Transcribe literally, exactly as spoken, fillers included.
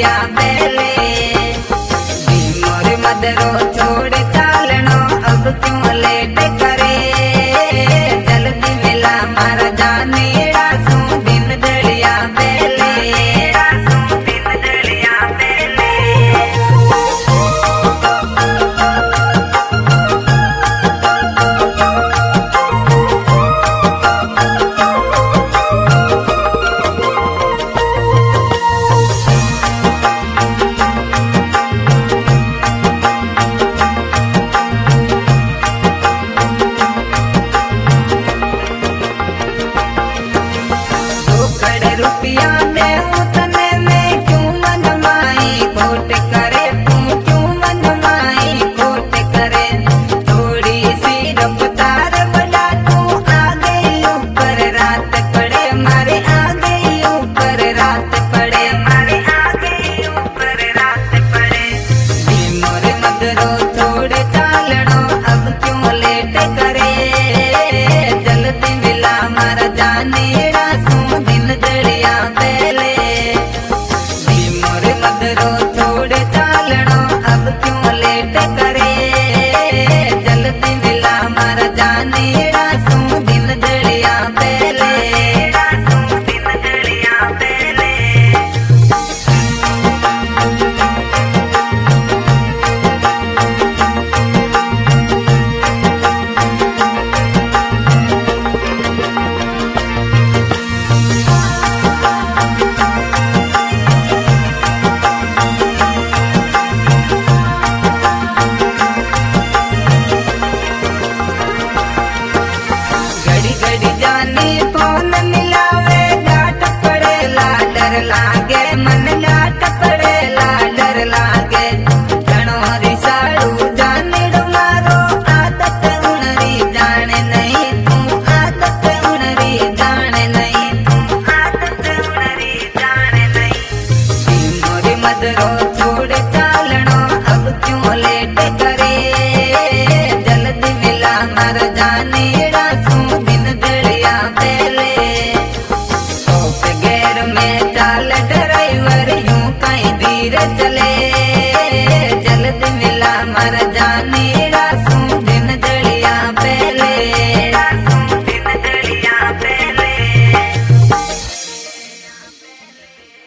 दलिया बेले मोर मदरो छोड़ चालनो अब क्यों लेट करे जल्दी मिला मारा जाने रासू दिन दलिया बेले रासू दिन दलिया बेले रुपया दे उतने में क्यों मनमाई खोट करे तू क्यों मनमाई खोट करे थोड़ी सी रफ्तार बढ़ा तू आ गई ऊपर रात पड़े मारे आ गई ऊपर रात पड़े मारे आ गई ऊपर रात पड़े मोर मदरो छोड़ चालनो अब क्यों लेट करे जल्दी मिला मारा जाने रासू दिन दलिया बेले मोर मदरो छोड़ चालनो अब क्यों लेट करे जल्दी मिला मारा जाने रासू दिन दलिया बेले रासू दिन दलिया बेले घड़ी घड़ी जाने फोन मिलावे डांट पड़ेला डर लागे मन डांट पड़ेला डर लागे घणो रिसाड़ू जाने मारो आदत उनरी जाने नहीं तू आदत उनरी जाने नहीं तू आदत उनरी जाने नहीं मोरी मदरो छोड़ चालनो अब क्यों लेट करे जल्दी मिला मर जाने